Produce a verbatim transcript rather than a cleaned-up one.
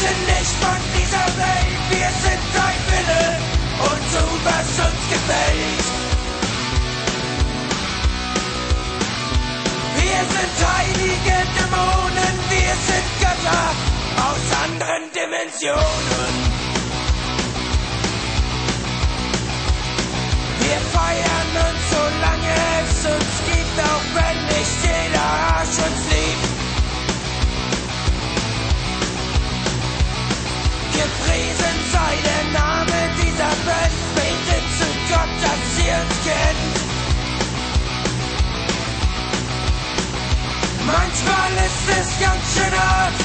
sind nicht von dieser Welt, wir sind dein Wille und tu, was uns gefällt. Wir sind heilige Dämonen, wir sind Götter aus anderen Dimensionen. Wir feiern uns, solange es uns gibt, auch wenn nicht jeder Arsch uns liebt. Gepriesen sei der Name dieser Band, betet zu Gott, dass sie uns kennt. Manchmal ist es ganz schön hart,